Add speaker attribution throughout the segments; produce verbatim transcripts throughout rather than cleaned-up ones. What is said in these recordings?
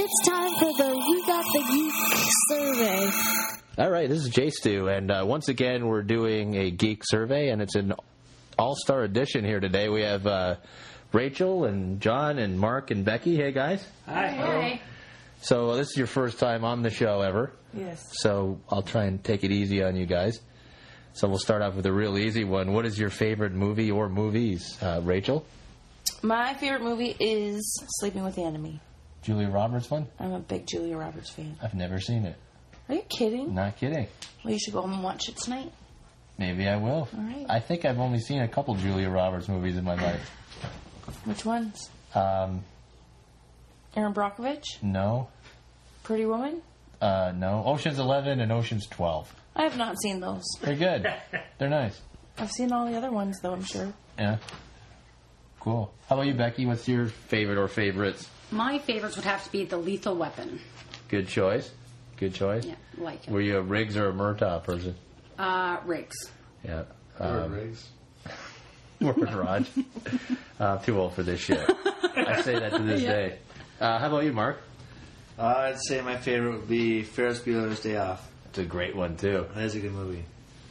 Speaker 1: It's time for the We Got the Geek survey.
Speaker 2: All right, this is J Stu, and uh, once again we're doing a geek survey, and it's an all-star edition here today. We have uh, Rachel and John and Mark and Becky. Hey, guys.
Speaker 3: Hi.
Speaker 4: Hi.
Speaker 2: So this is your first time on the show ever.
Speaker 3: Yes.
Speaker 2: So I'll try and take it easy on you guys. So we'll start off with a real easy one. What is your favorite movie or movies, uh, Rachel?
Speaker 4: My favorite movie is Sleeping with the Enemy.
Speaker 2: Julia Roberts one?
Speaker 4: I'm a big Julia Roberts fan.
Speaker 2: I've never seen it.
Speaker 4: Are you kidding?
Speaker 2: Not kidding.
Speaker 4: Well, you should go home and watch it tonight.
Speaker 2: Maybe I will.
Speaker 4: All right.
Speaker 2: I think I've only seen a couple Julia Roberts movies in my life.
Speaker 4: Which ones?
Speaker 2: Um,
Speaker 4: Erin Brockovich?
Speaker 2: no.
Speaker 4: Pretty Woman?
Speaker 2: Uh, no. Ocean's eleven and Ocean's twelve.
Speaker 4: I have not seen those.
Speaker 2: They're good. They're nice.
Speaker 4: I've seen all the other ones, though, I'm sure.
Speaker 2: Yeah. Cool. How about you, Becky? What's your favorite or favorites?
Speaker 5: My favorites would have to be The Lethal Weapon.
Speaker 2: Good choice. Good choice.
Speaker 5: Yeah, like it.
Speaker 2: Were you a Riggs or a Murtaugh person?
Speaker 5: Uh, Riggs.
Speaker 2: Yeah.
Speaker 6: Or
Speaker 2: Um,
Speaker 6: Riggs.
Speaker 2: or Raj. uh, I'm too old for this shit. I say that to this
Speaker 5: Yeah.
Speaker 2: day. Uh, how about you, Mark?
Speaker 6: Uh, I'd say my favorite would be Ferris Bueller's Day Off.
Speaker 2: It's a great one, too.
Speaker 6: That is a good movie.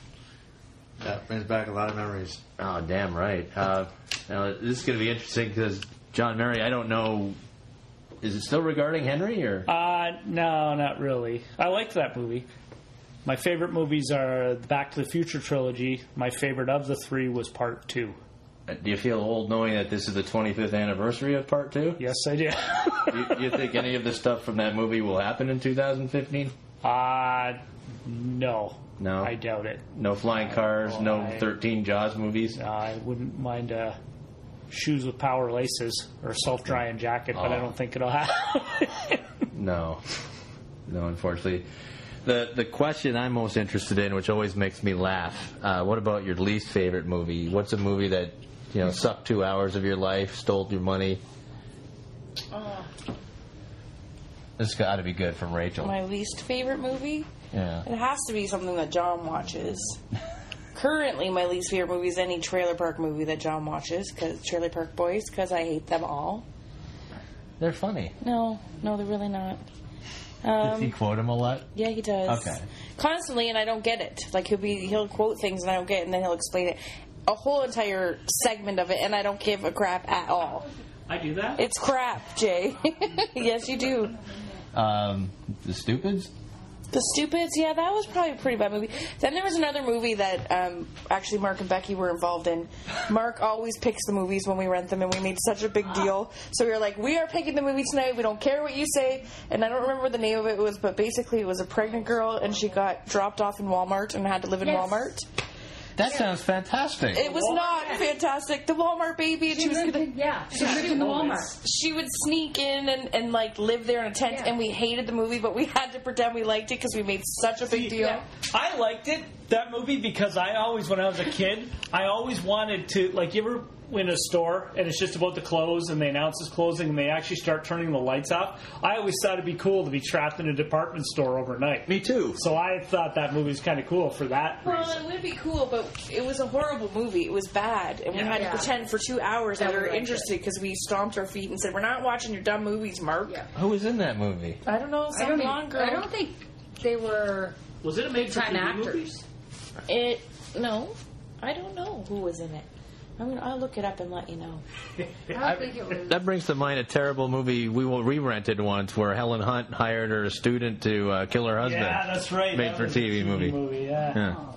Speaker 6: That brings back a lot of memories.
Speaker 2: Oh, damn right. Uh, now, this is going to be interesting because, John Mary, I don't know... Is it still regarding Henry, or...?
Speaker 3: Uh, no, not really. I liked that movie. My favorite movies are the Back to the Future trilogy. My favorite of the three was Part Two.
Speaker 2: Do you feel old knowing that this is the twenty-fifth anniversary of Part Two?
Speaker 3: Yes, I do.
Speaker 2: Do you, do you think any of the stuff from that movie will happen in two thousand fifteen?
Speaker 3: uh, no.
Speaker 2: No?
Speaker 3: I doubt it.
Speaker 2: No flying cars, no
Speaker 3: I-
Speaker 2: thirteen Jaws movies?
Speaker 3: Uh, I wouldn't mind uh, shoes with power laces or a self-drying jacket, but
Speaker 2: Oh.
Speaker 3: I don't think it'll happen.
Speaker 2: No. No, unfortunately. The the question I'm most interested in, which always makes me laugh, uh, what about your least favorite movie? What's a movie that, you know, sucked two hours of your life, stole your money?
Speaker 4: Oh.
Speaker 2: This got to be good from Rachel.
Speaker 4: My least favorite movie?
Speaker 2: Yeah.
Speaker 4: It has to be something that John watches. Currently, my least favorite movie is any Trailer Park movie that John watches, because Trailer Park Boys, because I hate them all.
Speaker 2: They're funny.
Speaker 4: No, no, they're really not.
Speaker 2: Does
Speaker 4: Um,
Speaker 2: he quote him a lot?
Speaker 4: yeah, he does.
Speaker 2: Okay.
Speaker 4: Constantly, and I don't get it. Like he'll be, he'll quote things and I don't get it, and then he'll explain it. A whole entire segment of it, and I don't give a crap at all.
Speaker 3: I do that?
Speaker 4: It's crap, Jay. Yes, you do.
Speaker 2: Um, the Stupids?
Speaker 4: The Stupids, yeah, that was probably a pretty bad movie. Then there was another movie that um, actually Mark and Becky were involved in. Mark always picks the movies when we rent them, and we made such a big deal. So we were like, we are picking the movie tonight. We don't care what you say. And I don't remember what the name of it was, but basically it was a pregnant girl, and she got dropped off in Walmart and had to live in
Speaker 5: Yes.
Speaker 4: Walmart.
Speaker 2: That sounds fantastic.
Speaker 4: It was not fantastic. The Walmart baby, and she was gonna...
Speaker 5: Yeah, she lived in the Walmart.
Speaker 4: She would sneak in and, and like live there in a tent,
Speaker 5: Yeah.
Speaker 4: and we hated the movie, but we had to pretend we liked it because we made such a big deal.
Speaker 3: Yeah. I liked it, that movie, because I always, when I was a kid, I always wanted to, like, you ever in a store and it's just about to close and they announce it's closing and they actually start turning the lights off? I always thought it'd be cool to be trapped in a department store overnight.
Speaker 2: Me too.
Speaker 3: So I thought that movie was kind of cool for that
Speaker 4: Well,
Speaker 3: reason.
Speaker 4: it would be cool, but it was a horrible movie. It was bad, and we
Speaker 3: Yeah.
Speaker 4: had to
Speaker 5: Yeah.
Speaker 4: pretend for two hours that
Speaker 5: That
Speaker 4: we
Speaker 5: we
Speaker 4: were
Speaker 5: liked
Speaker 4: interested because we stomped our feet and said, "We're not watching your dumb movies, Mark."
Speaker 5: Yeah.
Speaker 2: Who was in that movie?
Speaker 4: I don't know,
Speaker 5: I
Speaker 4: some
Speaker 5: don't,
Speaker 4: blonde
Speaker 5: think,
Speaker 4: girl.
Speaker 5: I don't think they were
Speaker 3: Was it a made for
Speaker 5: time
Speaker 3: T V
Speaker 5: actors.
Speaker 3: movie?
Speaker 4: It no, I don't know who was in it. I mean, I'll look it up and let you know.
Speaker 5: I don't
Speaker 2: I-
Speaker 5: think it was.
Speaker 2: That brings to mind a terrible movie we re-rented once where Helen Hunt hired her student to uh, kill her husband.
Speaker 3: Yeah, that's right.
Speaker 2: Made
Speaker 3: That
Speaker 2: for
Speaker 3: was
Speaker 2: T V
Speaker 3: a
Speaker 2: movie.
Speaker 3: yeah.
Speaker 2: Yeah.
Speaker 5: Oh.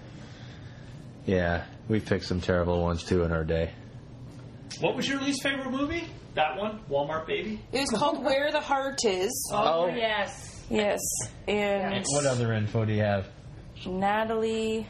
Speaker 2: Yeah, we picked some terrible ones too in our day.
Speaker 3: What was your least favorite movie? That one? Walmart Baby?
Speaker 4: It was called Where the Heart Is.
Speaker 2: Oh.
Speaker 5: Yes.
Speaker 4: Yes, and
Speaker 2: What other info do you have?
Speaker 4: Natalie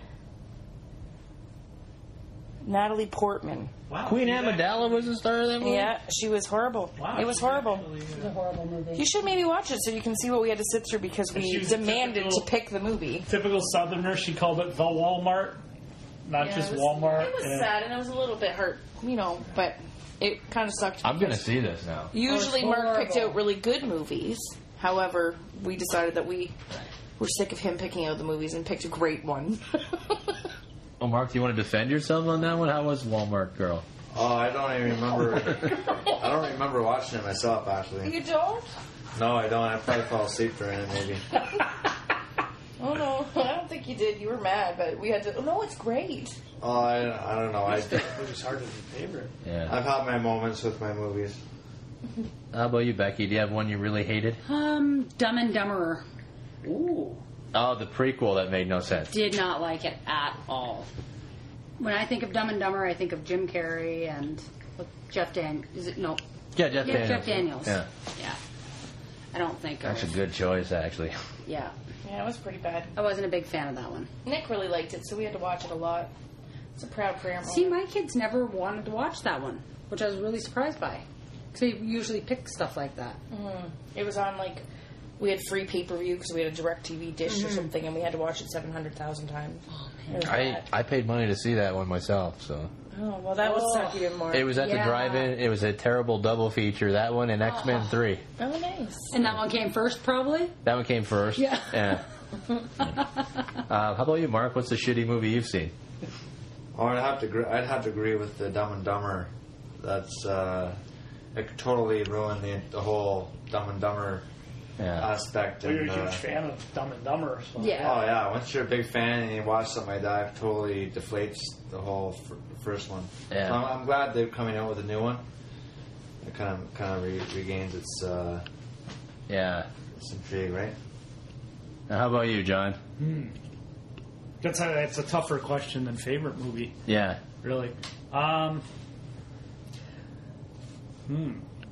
Speaker 4: Natalie Portman.
Speaker 3: Wow.
Speaker 2: Queen
Speaker 3: see that?
Speaker 2: Amidala was the star of that movie?
Speaker 4: Yeah, she was horrible.
Speaker 3: Wow,
Speaker 4: It was
Speaker 3: she's
Speaker 4: horrible.
Speaker 3: actually, uh,
Speaker 5: It was a horrible movie.
Speaker 4: You should maybe watch it so you can see what we had to sit through because
Speaker 3: And she
Speaker 4: we
Speaker 3: was a
Speaker 4: demanded
Speaker 3: typical-
Speaker 4: to pick the movie.
Speaker 3: Typical Southerner, she called it the Walmart, not
Speaker 4: Yeah,
Speaker 3: just
Speaker 4: it was,
Speaker 3: Walmart.
Speaker 4: It was
Speaker 3: and-
Speaker 4: sad and I was a little bit hurt, you know, but it kind of sucked.
Speaker 2: I'm going to
Speaker 4: because
Speaker 2: see this now.
Speaker 4: Usually
Speaker 5: Oh, it's
Speaker 4: Mark picked
Speaker 5: horrible.
Speaker 4: out really good movies. However, we decided that we were sick of him picking out the movies and picked a great one.
Speaker 2: Oh, Mark, do you want to defend yourself on that one? How was Walmart Girl?
Speaker 6: Oh, I don't even remember. I don't remember watching it myself, actually.
Speaker 4: You don't?
Speaker 6: No, I don't. I probably fell asleep during it, maybe.
Speaker 4: Oh no, I don't think you did. You were mad, but we had to. Oh, no, it's great.
Speaker 6: Oh, I, I don't know. I,
Speaker 3: It's hard to be favorite.
Speaker 2: Yeah.
Speaker 6: I've had my moments with my movies.
Speaker 2: How about you, Becky? Do you have one you really hated?
Speaker 5: Um, Dumb and Dumberer.
Speaker 3: Ooh.
Speaker 2: Oh, the prequel that made no sense.
Speaker 5: Did not like it at all. When I think of Dumb and Dumber, I think of Jim Carrey and what, Jeff Dan. Is it no?
Speaker 2: Yeah, Jeff
Speaker 5: Yeah,
Speaker 2: Daniels.
Speaker 5: Jeff Daniels.
Speaker 2: Yeah,
Speaker 5: Yeah. I don't think.
Speaker 2: that's a
Speaker 5: of,
Speaker 2: good choice, actually.
Speaker 5: Yeah,
Speaker 4: Yeah, it was pretty bad.
Speaker 5: I wasn't a big fan of that one.
Speaker 4: Nick really liked it, so we had to watch it a lot. It's a proud parent
Speaker 5: See,
Speaker 4: moment.
Speaker 5: my kids never wanted to watch that one, which I was really surprised by. Because they usually pick stuff like that.
Speaker 4: Mm. It was on, like, we had free pay-per-view because we had a DirecTV dish or something, and we had to watch it seven hundred thousand times. It was
Speaker 2: I
Speaker 4: bad.
Speaker 2: I paid money to see that one myself, so.
Speaker 4: Oh, well, that would suck even more.
Speaker 2: It was at
Speaker 5: Yeah.
Speaker 2: the drive-in. It was a terrible double feature. That one and X Men three.
Speaker 4: Oh, nice.
Speaker 5: And that one came first, probably?
Speaker 2: That one came first.
Speaker 5: Yeah.
Speaker 2: Yeah. uh, how about you, Mark? What's the shitty movie you've seen?
Speaker 6: Oh, I'd have to. Agree, I'd have to agree with the Dumb and Dumber. That's uh, it totally ruined the the whole Dumb and Dumber
Speaker 2: Yeah.
Speaker 6: aspect.
Speaker 3: Well, you're
Speaker 6: and,
Speaker 3: a huge
Speaker 6: uh,
Speaker 3: fan of Dumb and Dumber. So.
Speaker 5: Yeah.
Speaker 6: Oh yeah, once you're a big fan and you watch something like that, it totally deflates the whole f- first one.
Speaker 2: Yeah.
Speaker 6: So I'm, I'm glad they're coming out with a new one. It kind of kind of re- regains its uh,
Speaker 2: Yeah.
Speaker 6: its intrigue, right?
Speaker 2: Now, how about you, John?
Speaker 3: That's a, it's a tougher question than favorite movie,
Speaker 2: Yeah.
Speaker 3: really. Um, hmm.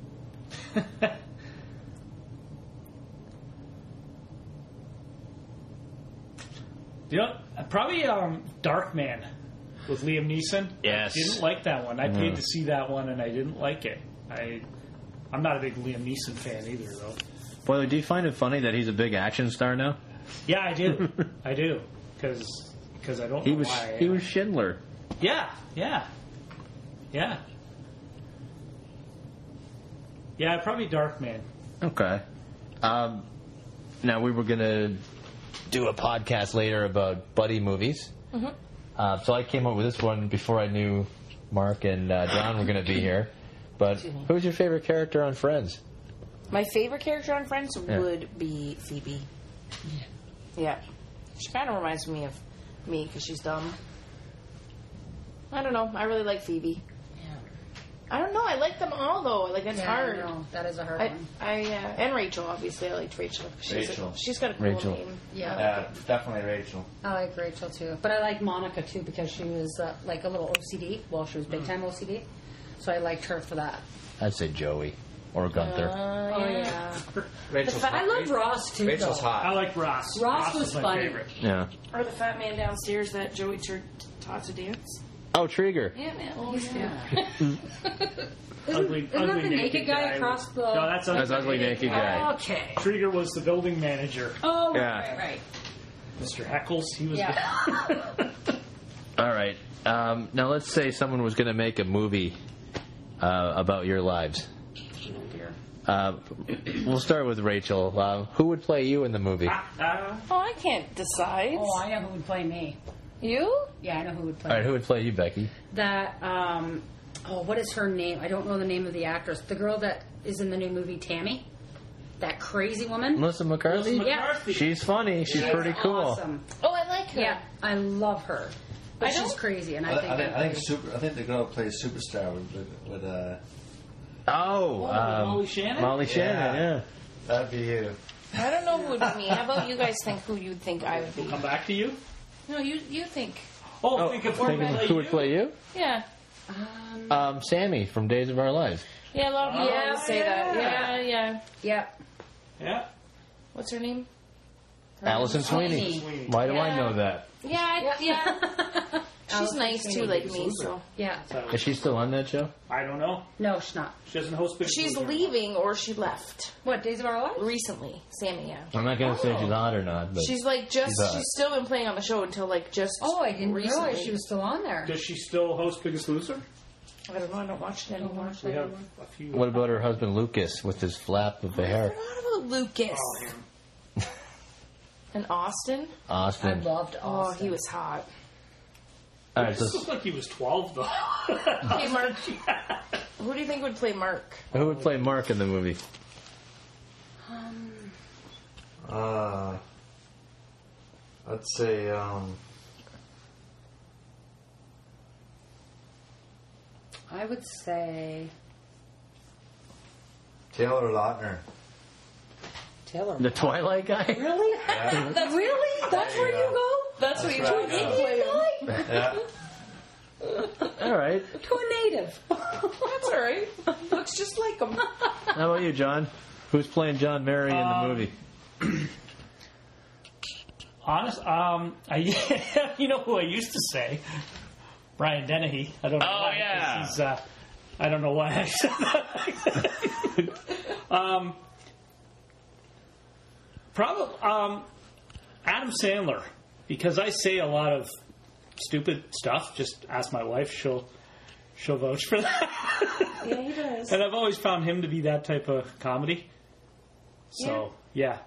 Speaker 3: You know, probably um, Darkman with Liam Neeson.
Speaker 2: Yes.
Speaker 3: I didn't like that one. I paid to see that one, and I didn't like it. I, I'm not a big Liam Neeson fan either, though.
Speaker 2: Boy, do you find it funny that he's a big action star now?
Speaker 3: Yeah, I do. I do. Because I don't
Speaker 2: He
Speaker 3: know
Speaker 2: was
Speaker 3: why.
Speaker 2: he was Schindler.
Speaker 3: Yeah, yeah. Yeah. Yeah, probably Darkman.
Speaker 2: Okay. Um, now we were gonna do a podcast later about buddy movies.
Speaker 4: Mm-hmm.
Speaker 2: Uh, so I came up with this one before I knew Mark and uh, John were going to be here. But who's your favorite character on Friends?
Speaker 4: My favorite character on Friends
Speaker 2: Yeah.
Speaker 4: would be Phoebe. Yeah. She kind of reminds me of me because she's dumb. I don't know. I really like Phoebe. I don't know. I like them all though. Like it's
Speaker 5: Yeah,
Speaker 4: hard.
Speaker 5: I know. That is a hard
Speaker 4: I,
Speaker 5: one.
Speaker 4: I uh, and Rachel obviously. I liked Rachel. She's
Speaker 6: Rachel.
Speaker 4: A, she's got a cool
Speaker 2: Rachel.
Speaker 4: name.
Speaker 5: Yeah.
Speaker 6: Yeah, definitely Rachel.
Speaker 5: I like Rachel too, but I like Monica too because she was uh, like a little O C D. Well, she was big time O C D, so I liked her for that.
Speaker 2: I'd say Joey or Gunther.
Speaker 4: Uh,
Speaker 5: Oh
Speaker 4: yeah.
Speaker 5: yeah,
Speaker 6: Rachel's
Speaker 5: I love Ross too.
Speaker 6: Rachel's
Speaker 5: though.
Speaker 6: hot.
Speaker 3: I like Ross.
Speaker 5: Ross was
Speaker 3: is my
Speaker 5: funny.
Speaker 3: favorite.
Speaker 2: Yeah.
Speaker 4: Or the fat man downstairs that Joey tur- taught to dance.
Speaker 2: Oh, Trigger.
Speaker 4: Yeah, man.
Speaker 5: Oh,
Speaker 4: he's
Speaker 5: yeah. Isn't,
Speaker 3: Ugly-
Speaker 5: isn't
Speaker 3: ugly
Speaker 5: that the naked guy, across the?
Speaker 3: No, that's
Speaker 2: That's Ugly Naked Guy.
Speaker 5: Okay.
Speaker 3: Trigger was the building manager.
Speaker 5: Oh, right,
Speaker 2: Yeah.
Speaker 5: right, right.
Speaker 3: Mister Heckles, he was.
Speaker 5: Yeah.
Speaker 2: All right. Um, now let's say someone was going to make a movie uh, about your lives. Uh, we'll start with Rachel. Uh, who would play you in the movie?
Speaker 3: Uh,
Speaker 4: Oh, I can't decide.
Speaker 5: Oh, I know who would play me.
Speaker 4: You?
Speaker 5: Yeah, I know who would play
Speaker 2: All right,
Speaker 5: me.
Speaker 2: who would play you, Becky?
Speaker 5: That, um, oh, what is her name? I don't know the name of the actress. The girl that is in the new movie Tammy. That crazy woman.
Speaker 2: Melissa McCarthy?
Speaker 5: Yeah.
Speaker 3: McCarthy.
Speaker 2: She's funny. She's
Speaker 5: She's
Speaker 2: pretty cool.
Speaker 5: Awesome.
Speaker 4: Oh, I like her.
Speaker 5: Yeah, I love her. But
Speaker 4: I
Speaker 5: she's
Speaker 4: don't-
Speaker 5: crazy, and I,
Speaker 6: I,
Speaker 5: think
Speaker 6: I, think,
Speaker 5: I'd
Speaker 6: I think
Speaker 5: play-
Speaker 6: super. I think the girl who plays Superstar would would, would uh,
Speaker 2: Oh, um,
Speaker 3: Molly Shannon?
Speaker 2: Molly Shannon, yeah.
Speaker 6: that'd be you.
Speaker 4: I don't know who would be me. How about you guys think who you'd think I would be?
Speaker 3: Come back to you.
Speaker 4: No, you you think.
Speaker 3: Oh,
Speaker 2: Oh,
Speaker 3: think of
Speaker 2: thinking
Speaker 3: who
Speaker 2: who would play you?
Speaker 4: Yeah.
Speaker 2: Um, Sammy from Days of Our Lives.
Speaker 4: Yeah, a lot of people
Speaker 5: Yeah,
Speaker 4: always say
Speaker 5: yeah.
Speaker 4: that. Yeah, yeah.
Speaker 5: Yeah.
Speaker 3: Yeah.
Speaker 4: What's her name?
Speaker 2: Allison Sweeney.
Speaker 5: Sweeney.
Speaker 2: Why do I
Speaker 4: Yeah.
Speaker 2: know that?
Speaker 4: Yeah, I- yeah. She's
Speaker 5: Allison
Speaker 4: nice too,
Speaker 5: Sweeney.
Speaker 4: like me. So
Speaker 5: Yeah.
Speaker 2: Is she still on that show?
Speaker 3: I don't know.
Speaker 5: No, she's not.
Speaker 3: She doesn't host Big
Speaker 4: she's
Speaker 3: Loser.
Speaker 4: leaving, or she left
Speaker 5: What, Days of Our Lives?
Speaker 4: recently. Sammy, yeah.
Speaker 2: I'm not going to say she's hot or not, but
Speaker 4: She's like just.
Speaker 2: She's
Speaker 4: She's,
Speaker 2: hot.
Speaker 4: still been playing on the show until like just.
Speaker 5: Oh, I didn't
Speaker 4: recently.
Speaker 5: realize she was still on there.
Speaker 3: Does she still host Biggest Loser?
Speaker 4: I don't know. I don't watch it anymore.
Speaker 3: We have a few.
Speaker 2: what about her husband Lucas with his flap of the
Speaker 4: I
Speaker 2: hair?
Speaker 4: forgot about Lucas
Speaker 3: Oh, him.
Speaker 4: and Austin.
Speaker 5: I
Speaker 2: Austin.
Speaker 5: loved
Speaker 4: Oh,
Speaker 5: Austin.
Speaker 4: he was hot.
Speaker 2: All
Speaker 3: It
Speaker 2: right, so
Speaker 3: just looked like he was twelve, though.
Speaker 4: Hey, Mark. Who do you think would play Mark?
Speaker 2: who would play Mark in the movie?
Speaker 6: Uh, let's say, um,
Speaker 5: I would say
Speaker 6: Taylor Lautner.
Speaker 5: Taylor.
Speaker 2: The Twilight guy?
Speaker 5: Really?
Speaker 6: Yeah.
Speaker 5: That's really? That's where you go?
Speaker 4: That's, what you
Speaker 6: right,
Speaker 4: told me
Speaker 6: yeah.
Speaker 4: to play him.
Speaker 6: Yeah.
Speaker 2: All right.
Speaker 5: To a native.
Speaker 4: That's all right. Looks just like him.
Speaker 2: How about you, John? Who's playing John Mary in the
Speaker 3: Um,
Speaker 2: movie?
Speaker 3: Honest, um, I, you know who I used to say? Brian Dennehy. I don't know
Speaker 2: Oh,
Speaker 3: why. 'cause
Speaker 2: yeah.
Speaker 3: He's, uh, I don't know why I said that. um, probably um, Adam Sandler, because I say a lot of stupid stuff. Just ask my wife; she'll she'll vouch for that.
Speaker 4: Yeah, he does.
Speaker 3: And I've always found him to be that type of comedy. So yeah.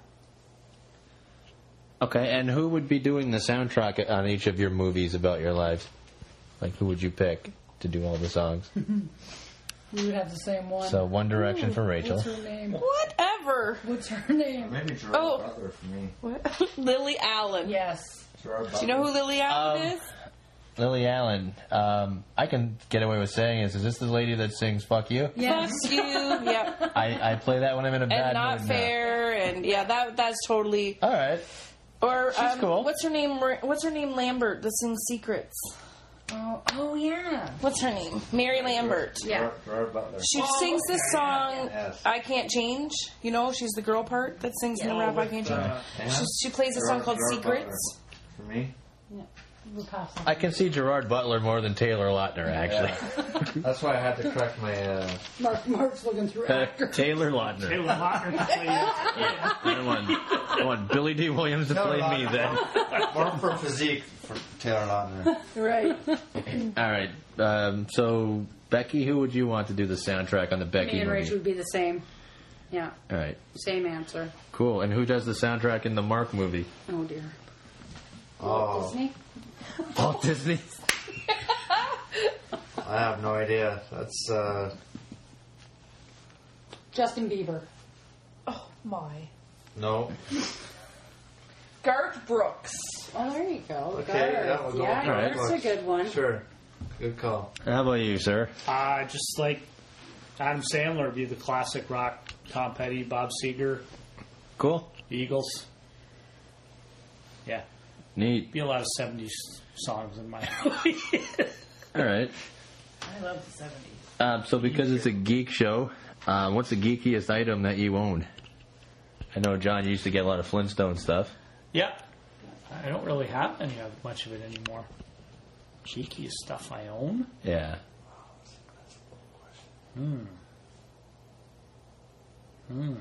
Speaker 2: Okay, and who would be doing the soundtrack on each of your movies about your life? Like, who would you pick to do all the songs?
Speaker 5: We would have the same one.
Speaker 2: So, One Direction for Rachel.
Speaker 5: What's her name?
Speaker 4: Whatever.
Speaker 5: What's her name?
Speaker 6: Maybe Gerard
Speaker 4: Oh.
Speaker 6: Butler for me.
Speaker 4: What? Lily Allen.
Speaker 5: Yes.
Speaker 6: Gerard Butler.
Speaker 4: Do you know who Lily Allen
Speaker 2: Um,
Speaker 4: is?
Speaker 2: Lily Allen. Um, I can get away with saying this. Is this the lady that sings "Fuck You"?
Speaker 5: Yes.
Speaker 4: Fuck you. Yep.
Speaker 2: I, I play that when I'm in a bad
Speaker 4: And not
Speaker 2: mood. now.
Speaker 4: fair. And yeah, that that's totally.
Speaker 2: All right.
Speaker 4: Or
Speaker 2: She's
Speaker 4: um,
Speaker 2: cool.
Speaker 4: what's her name? What's her name? Lambert that sings Secrets.
Speaker 5: Oh, oh yeah.
Speaker 4: What's her name? Mary Lambert.
Speaker 5: Yeah.
Speaker 6: Gerard, Gerard Butler.
Speaker 4: She sings this song,
Speaker 6: Yes.
Speaker 4: "I Can't Change." You know, she's the girl part that sings in the rap, "I Can't Change."
Speaker 3: Uh,
Speaker 6: Yeah.
Speaker 4: She, she plays a song
Speaker 6: Gerard-
Speaker 4: called
Speaker 6: Gerard
Speaker 4: "Secrets."
Speaker 6: Butler. For me.
Speaker 5: We'll pass on.
Speaker 2: I can see Gerard Butler more than Taylor Lautner, actually.
Speaker 6: Yeah. That's why I had to correct my. Uh,
Speaker 5: Mark, Mark's looking through
Speaker 2: Uh,
Speaker 5: actors.
Speaker 2: Taylor Lautner.
Speaker 3: Taylor Lautner could play yeah.
Speaker 2: I want, I want Billy D. Williams to
Speaker 6: Taylor
Speaker 2: play me
Speaker 6: Lautner.
Speaker 2: then.
Speaker 6: more for physique for Taylor Lautner.
Speaker 5: Right.
Speaker 2: All right. Um, so, Becky, who would you want to do the soundtrack on the Becky
Speaker 5: Me and
Speaker 2: movie?
Speaker 5: Rachel would be the same. Yeah.
Speaker 2: All right.
Speaker 5: Same answer.
Speaker 2: Cool. And who does the soundtrack in the Mark movie?
Speaker 5: Oh dear.
Speaker 6: Oh,
Speaker 5: Walt Disney?
Speaker 2: Walt Disney.
Speaker 6: I have no idea. That's. Uh,
Speaker 5: Justin Bieber.
Speaker 4: Oh my.
Speaker 6: no.
Speaker 4: Garth Brooks.
Speaker 5: Oh, there you go.
Speaker 6: Okay,
Speaker 5: Garth.
Speaker 6: yeah, we'll go
Speaker 5: yeah,
Speaker 6: with
Speaker 2: Garth
Speaker 5: Garth's a
Speaker 6: Brooks.
Speaker 5: good one.
Speaker 6: Sure. Good call.
Speaker 2: How about you, sir?
Speaker 3: Uh, just like Adam Sandler would be the classic rock. Tom Petty, Bob Seger,
Speaker 2: Cool.
Speaker 3: Eagles. Yeah,
Speaker 2: Neat.
Speaker 3: be a lot of seventies songs in my movie.
Speaker 2: All right.
Speaker 4: I love the seventies.
Speaker 2: Um, so, because it's a geek show, uh, what's the geekiest item that you own? I know, John, you used to get a lot of Flintstone stuff.
Speaker 3: Yeah, I don't really have any of much of it anymore. Cheekiest stuff I own.
Speaker 2: Yeah.
Speaker 3: Hmm. Hmm.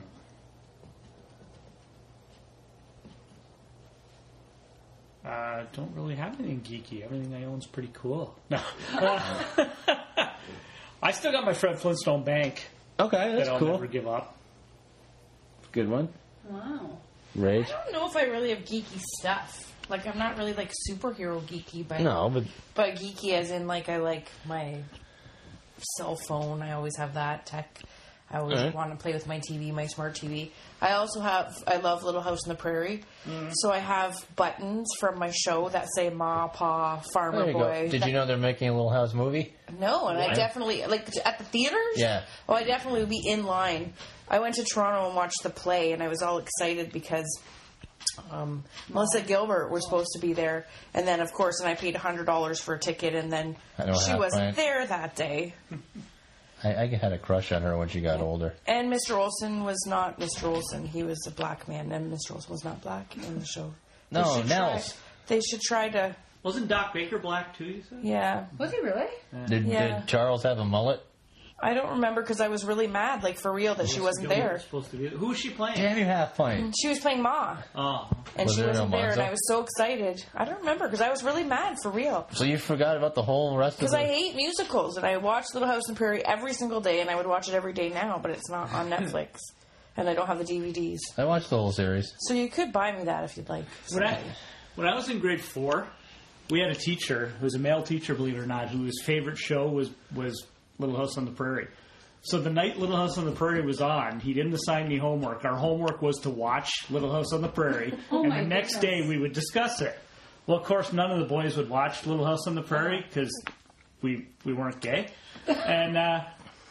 Speaker 3: Uh, don't really have anything geeky. Everything I own is pretty cool. No. Uh, I still got my Fred Flintstone bank
Speaker 2: Okay, that's
Speaker 3: that I'll
Speaker 2: cool.
Speaker 3: never give up.
Speaker 2: Good one.
Speaker 5: Wow.
Speaker 2: Rage?
Speaker 4: I don't know if I really have geeky stuff. Like, I'm not really like superhero geeky, but
Speaker 2: No, but
Speaker 4: but geeky as in like I like my cell phone. I always have that tech. I always
Speaker 2: Alright.
Speaker 4: want to play with my T V, my smart T V. I also have. I love Little House on the Prairie, so I have buttons from my show that say Ma, Pa, Farmer
Speaker 2: there you
Speaker 4: Boy.
Speaker 2: go. Did
Speaker 4: That-
Speaker 2: you know they're making a Little House movie?
Speaker 4: No, and I
Speaker 2: What?
Speaker 4: definitely like at the theaters.
Speaker 2: Yeah.
Speaker 4: Oh, I definitely would be in line. I went to Toronto and watched the play, and I was all excited because um, Melissa Gilbert was supposed to be there, and then of course, and I paid a hundred dollars for a ticket, and then
Speaker 2: I know
Speaker 4: she
Speaker 2: half
Speaker 4: wasn't
Speaker 2: pint.
Speaker 4: there that day.
Speaker 2: I, I had a crush on her when she got older.
Speaker 4: And Mister Olsen was not Mister Olsen; he was a black man, and Mister Olsen was not black in the show. They
Speaker 2: No,
Speaker 4: should try-
Speaker 2: Nels.
Speaker 4: They should try to,
Speaker 3: Wasn't Doc Baker black too, you said?
Speaker 4: yeah.
Speaker 5: Was he really?
Speaker 2: Did,
Speaker 4: Yeah.
Speaker 2: did Charles have a mullet?
Speaker 4: I don't remember because I was really mad, like for real, that she wasn't
Speaker 3: Gilbert
Speaker 4: there.
Speaker 3: was supposed to be. Who was she playing?
Speaker 2: Damn you, half pint.
Speaker 4: She was playing Ma.
Speaker 3: Oh.
Speaker 4: And
Speaker 2: Was
Speaker 4: she
Speaker 2: there
Speaker 4: wasn't
Speaker 2: no
Speaker 4: there, and
Speaker 2: Monzo?
Speaker 4: I was so excited. I don't remember because I was really mad for real.
Speaker 2: So you forgot about the whole rest of
Speaker 4: Because
Speaker 2: the...
Speaker 4: I hate musicals, and I watch Little House on the Prairie every single day, and I would watch it every day now, but it's not on Netflix, and I don't have the D V Ds.
Speaker 2: I watched the whole series.
Speaker 4: So you could buy me that if you'd like.
Speaker 3: When I when I was in grade four, we had a teacher who was a male teacher, believe it or not, whose favorite show was, was Little House on the Prairie. So the night Little House on the Prairie was on, he didn't assign me homework. Our homework was to watch Little House on the Prairie,
Speaker 5: Oh
Speaker 3: and
Speaker 5: my
Speaker 3: the next
Speaker 5: goodness.
Speaker 3: day we would discuss it. Well, of course, none of the boys would watch Little House on the Prairie because we we weren't gay, and uh,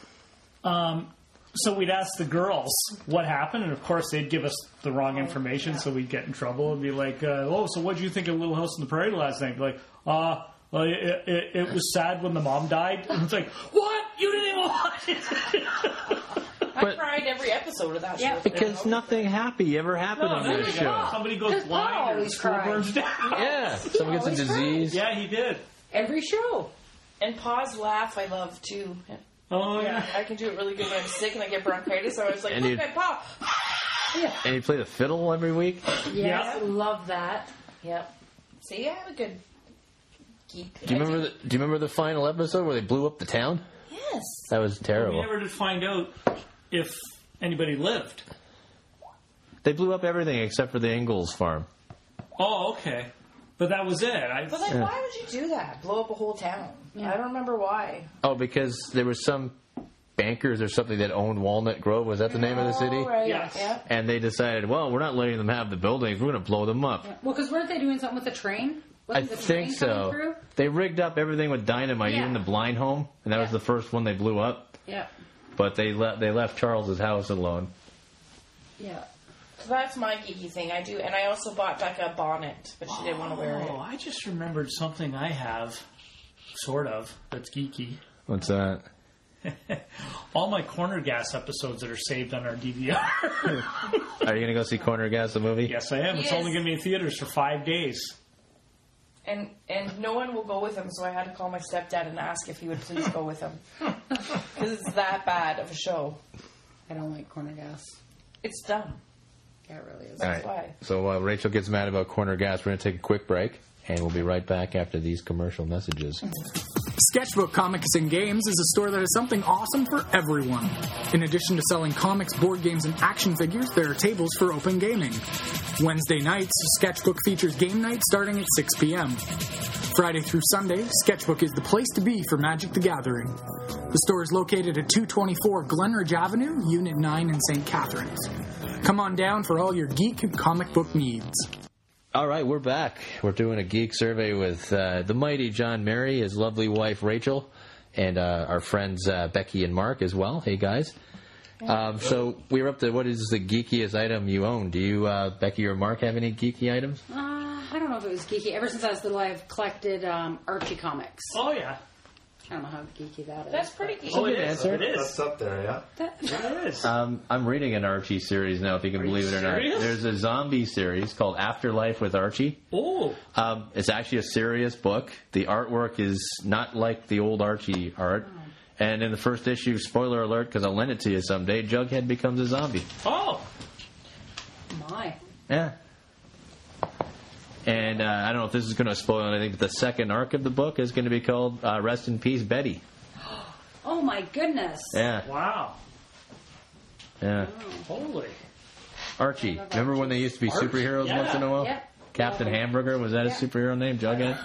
Speaker 3: um, so we'd ask the girls what happened, and of course they'd give us the wrong information, so we'd get in trouble and be like, uh, "Oh, so what did you think of Little House on the Prairie last night?" Like, uh. Well, it, it, it was sad when the mom died. And it's like, what? You didn't even watch it?
Speaker 4: I
Speaker 2: But-
Speaker 4: cried every episode of that
Speaker 5: Yeah.
Speaker 4: show.
Speaker 2: Because nothing happy ever happened
Speaker 3: No,
Speaker 2: on
Speaker 3: there
Speaker 2: that
Speaker 3: you go.
Speaker 2: show.
Speaker 3: Somebody goes
Speaker 5: 'Cause Paul
Speaker 3: blind or the
Speaker 5: always
Speaker 3: school
Speaker 5: cried.
Speaker 3: burns down.
Speaker 2: Yeah, someone gets a
Speaker 5: always
Speaker 2: disease.
Speaker 3: Yeah, he did.
Speaker 5: Every show.
Speaker 4: And Pa's laugh, I love too.
Speaker 3: Oh,
Speaker 4: Yeah,
Speaker 3: yeah.
Speaker 4: I can do it really good when I'm sick and I get bronchitis. So I was like,
Speaker 2: And
Speaker 4: look,
Speaker 2: you-
Speaker 4: my Pa.
Speaker 2: And you play the fiddle every week?
Speaker 5: Yes,
Speaker 3: Yeah.
Speaker 5: love that.
Speaker 4: Yep. See, I have a good geek.
Speaker 2: Do you remember the, do you remember the final episode where they blew up the town?
Speaker 4: Yes.
Speaker 2: That was
Speaker 3: We
Speaker 2: terrible.
Speaker 3: never did find out if anybody lived.
Speaker 2: They blew up everything except for the Ingalls farm.
Speaker 3: Oh, okay. But that was it. I,
Speaker 4: But like,
Speaker 2: Yeah.
Speaker 4: why would you do that? Blow up a whole town? I don't remember why.
Speaker 2: Oh, because there was some bankers or something that owned Walnut Grove. Was that the name of the city?
Speaker 4: Oh, right.
Speaker 3: Yes.
Speaker 4: Yeah.
Speaker 2: And they decided, well, we're not letting them have the buildings. We're going to blow them up.
Speaker 5: Well, because weren't they doing something with the train?
Speaker 2: I
Speaker 5: Wasn't the train
Speaker 2: think
Speaker 5: coming
Speaker 2: so.
Speaker 5: through?
Speaker 2: They rigged up everything with dynamite,
Speaker 5: Yeah.
Speaker 2: even the blind home, and that was
Speaker 5: Yeah.
Speaker 2: the first one they blew up.
Speaker 5: Yeah.
Speaker 2: But they left they left Charles's house alone.
Speaker 5: Yeah.
Speaker 4: So that's my geeky thing. I do, and I also bought Becca a bonnet, but she didn't want to wear it.
Speaker 3: Oh, I just remembered something I have, sort of, that's geeky.
Speaker 2: What's that?
Speaker 3: All my Corner Gas episodes that are saved on our D V R.
Speaker 2: Are you going to go see Corner Gas, the movie?
Speaker 3: Yes, I am. It's
Speaker 4: Yes.
Speaker 3: only going to be in theaters for five days.
Speaker 4: And and no one will go with him, so I had to call my stepdad and ask if he would please go with him. Because it's that bad of a show.
Speaker 5: I don't like corner gas.
Speaker 4: It's dumb.
Speaker 5: Yeah, it really is.
Speaker 2: All
Speaker 4: That's
Speaker 2: right.
Speaker 4: why.
Speaker 2: So while Rachel gets mad about Corner Gas, we're going to take a quick break, and we'll be right back after these commercial messages.
Speaker 7: Sketchbook Comics and Games is a store that has something awesome for everyone. In addition to selling comics, board games, and action figures, there are tables for open gaming. Wednesday nights, Sketchbook features game night starting at six p.m. Friday through Sunday, Sketchbook is the place to be for Magic the Gathering. The store is located at two twenty-four Glenridge Avenue, Unit nine in Saint Catharines. Come on down for all your geek and comic book needs.
Speaker 2: All right, we're back. We're doing a geek survey with uh, the mighty John Mary, his lovely wife Rachel, and uh, our friends uh, Becky and Mark as well. Hey, guys. Um, so we're up to what is the geekiest item you own? Do you, uh, Becky or Mark, have any geeky items?
Speaker 5: Uh, I don't know if it was geeky. Ever since I was little, I've collected um, Archie comics.
Speaker 3: Oh, yeah.
Speaker 5: I don't know how geeky that is.
Speaker 4: That's pretty geeky.
Speaker 3: Oh, it
Speaker 2: good
Speaker 3: is.
Speaker 2: answer.
Speaker 3: It is.
Speaker 6: That's up there, yeah.
Speaker 5: That,
Speaker 3: It is.
Speaker 2: Um, I'm reading an Archie series now, if you can believe it or not.
Speaker 3: serious?
Speaker 2: There's a zombie series called Afterlife with Archie.
Speaker 3: Oh.
Speaker 2: Um, it's actually a serious book. The artwork is not like the old Archie art. And in the first issue, spoiler alert, because I'll lend it to you someday, Jughead becomes a zombie.
Speaker 3: Oh.
Speaker 5: my.
Speaker 2: Yeah. And uh, I don't know if this is going to spoil anything, but the second arc of the book is going to be called uh, Rest in Peace, Betty.
Speaker 5: Oh, my goodness.
Speaker 2: Yeah,
Speaker 3: Wow.
Speaker 2: yeah.
Speaker 3: Holy.
Speaker 2: Archie. Remember when they used to be
Speaker 3: Archie?
Speaker 2: superheroes
Speaker 3: Yeah.
Speaker 2: once in a while?
Speaker 5: Yep.
Speaker 2: Captain
Speaker 5: Love 'em.
Speaker 2: Hamburger, was that his
Speaker 5: Yeah.
Speaker 2: superhero name? Jughead?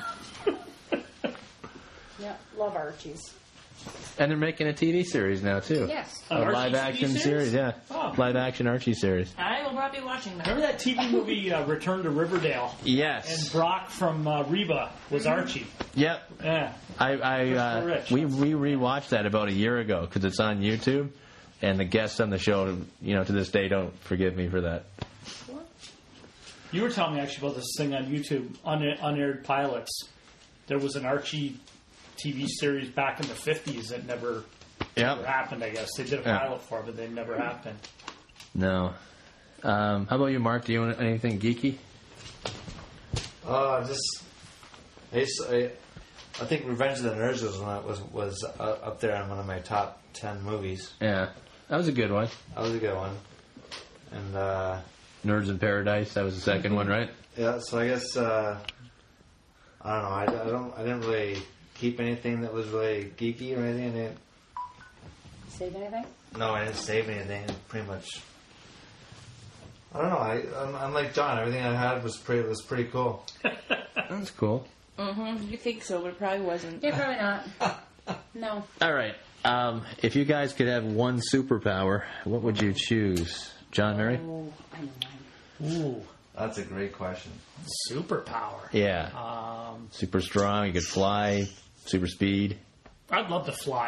Speaker 5: Yeah, love Archies.
Speaker 2: And they're making a T V series now, too.
Speaker 5: Yes.
Speaker 3: An
Speaker 2: A
Speaker 3: Archie
Speaker 2: live action
Speaker 3: T V
Speaker 2: series?
Speaker 3: series?
Speaker 2: yeah.
Speaker 3: Oh.
Speaker 2: Live action Archie series.
Speaker 4: I will not be watching that.
Speaker 3: Remember that T V movie, uh, Return to Riverdale?
Speaker 2: Yes.
Speaker 3: And Brock from uh, Reba was Archie.
Speaker 2: Yep.
Speaker 3: Yeah.
Speaker 2: I, I uh,
Speaker 3: Rich.
Speaker 2: we we rewatched that about a year ago because it's on YouTube, and the guests on the show, you know, to this day don't forgive me for that.
Speaker 3: You were telling me actually about this thing on YouTube, un- unaired pilots. There was an Archie T V series back in the fifties that never, never
Speaker 2: Yep.
Speaker 3: happened, I guess. They did a
Speaker 2: Yeah.
Speaker 3: pilot for it, but they never happened.
Speaker 2: No. Um, how about you, Mark? Do you want anything geeky?
Speaker 6: Uh, just I, used to- I, I think Revenge of the Nerds was one that was was uh, up there on one of my top ten movies.
Speaker 2: Yeah, that was a good one.
Speaker 6: That was a good one. And uh,
Speaker 2: Nerds in Paradise. That was the second one, right?
Speaker 6: yeah, so I guess uh, I don't know. I, I don't. I didn't really keep anything that was really geeky or anything. I didn't,
Speaker 5: Save anything?
Speaker 6: no, I didn't save anything. Pretty much. I don't know. I, I'm, I'm like John. Everything I had was pretty was pretty cool.
Speaker 2: That's cool.
Speaker 4: Mm-hmm. You think so, but it probably wasn't.
Speaker 5: Yeah, probably not. No.
Speaker 2: All right. Um, if you guys could have one superpower, what would you choose? John Murray?
Speaker 5: Oh, I know mine.
Speaker 3: Ooh,
Speaker 6: That's a great question.
Speaker 3: superpower.
Speaker 2: Yeah.
Speaker 3: Um,
Speaker 2: Super strong, you could fly, super speed.
Speaker 3: I'd love to fly.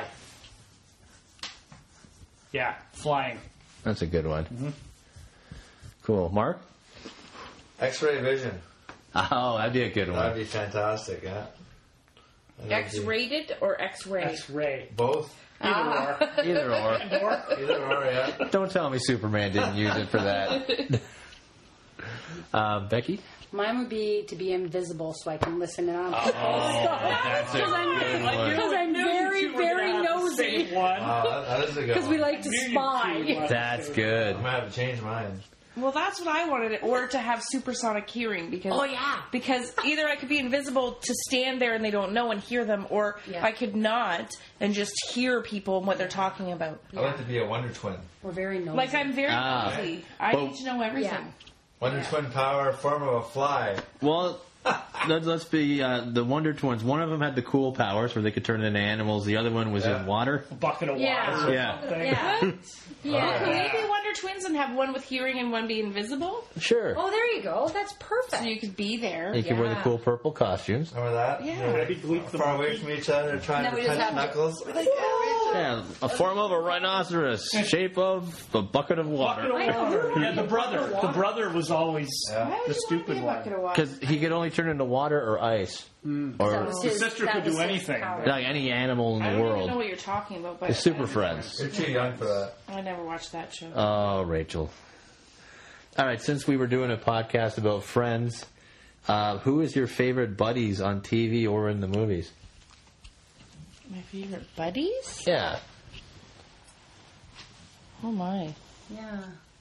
Speaker 3: Yeah, flying.
Speaker 2: That's a good one.
Speaker 3: Mm-hmm.
Speaker 2: Cool. Mark?
Speaker 6: X-ray vision.
Speaker 2: Oh, that'd be a good
Speaker 6: That'd
Speaker 2: one.
Speaker 6: be fantastic. Yeah. That'd be-
Speaker 4: X-rated or X-ray?
Speaker 3: X-ray.
Speaker 6: Both.
Speaker 3: Either or.
Speaker 2: Either or.
Speaker 6: Either or, yeah.
Speaker 2: Don't tell me Superman didn't use it for that. uh, Becky?
Speaker 5: Mine would be to be invisible so I can listen in on people's stuff.
Speaker 2: That's a good one.
Speaker 5: Because I'm very, very nosy.
Speaker 6: Wow, that, that is a good
Speaker 5: Because
Speaker 6: one.
Speaker 5: we like to spy.
Speaker 2: That's good.
Speaker 6: I'm gonna have to change mine.
Speaker 4: Well, that's what I wanted, or to have supersonic hearing, because
Speaker 5: Oh, yeah.
Speaker 4: because either I could be invisible to stand there and they don't know and hear them, or
Speaker 5: Yeah.
Speaker 4: I could not and just hear people and what they're talking about.
Speaker 6: I'd like to be a Wonder Twin.
Speaker 5: We're very nosy.
Speaker 4: Like I'm very
Speaker 2: Ah.
Speaker 4: nosy. I
Speaker 2: Well-
Speaker 4: need to know everything.
Speaker 5: Yeah.
Speaker 6: Wonder Twin power, form of a fly.
Speaker 2: Well, let's, let's be uh, the Wonder Twins. One of them had the cool powers where they could turn into animals. The other one was
Speaker 6: Yeah.
Speaker 2: in water.
Speaker 3: A bucket of
Speaker 5: Yeah.
Speaker 3: water. or
Speaker 2: Yeah.
Speaker 3: something.
Speaker 5: Yeah.
Speaker 4: Could
Speaker 5: Yeah.
Speaker 4: we be Wonder Twins and have one with hearing and one be invisible?
Speaker 2: Sure.
Speaker 5: Oh, there you go. That's perfect.
Speaker 4: So you could be there.
Speaker 2: You could wear the
Speaker 5: Yeah.
Speaker 2: cool purple costumes.
Speaker 6: Remember that?
Speaker 4: Yeah.
Speaker 3: Maybe Gleek the
Speaker 6: Far away
Speaker 3: monkey.
Speaker 6: from each other, trying
Speaker 5: No,
Speaker 6: to
Speaker 5: we just
Speaker 6: punch
Speaker 5: have to-
Speaker 6: knuckles.
Speaker 2: Yeah, a form of a rhinoceros, shape of a bucket of
Speaker 3: Bucket of
Speaker 2: water.
Speaker 5: I know, who
Speaker 3: water.
Speaker 5: would
Speaker 3: Yeah,
Speaker 5: be
Speaker 3: the
Speaker 5: a
Speaker 3: brother.
Speaker 5: bucket of
Speaker 3: The
Speaker 5: water?
Speaker 3: brother was always
Speaker 6: Yeah.
Speaker 4: Why would
Speaker 3: the
Speaker 4: you want to
Speaker 3: stupid
Speaker 4: be a
Speaker 3: one.
Speaker 4: bucket of water?
Speaker 2: Because he could only turn into water or ice.
Speaker 5: That
Speaker 2: Or
Speaker 5: was
Speaker 3: His
Speaker 5: his-
Speaker 3: sister
Speaker 5: that
Speaker 3: could
Speaker 5: was
Speaker 3: do
Speaker 5: his
Speaker 3: anything.
Speaker 5: power.
Speaker 2: like any animal in
Speaker 4: I
Speaker 2: the
Speaker 4: don't even know
Speaker 2: world.
Speaker 4: what you're talking about, but
Speaker 2: The Super Friends.
Speaker 6: You're too young for that.
Speaker 4: I never watched that show.
Speaker 2: Oh, Rachel. All right, since we were doing a podcast about Friends, uh, who is your favorite buddies on T V or in the movies?
Speaker 4: My favorite buddies?
Speaker 2: Yeah.
Speaker 4: Oh my.
Speaker 5: Yeah.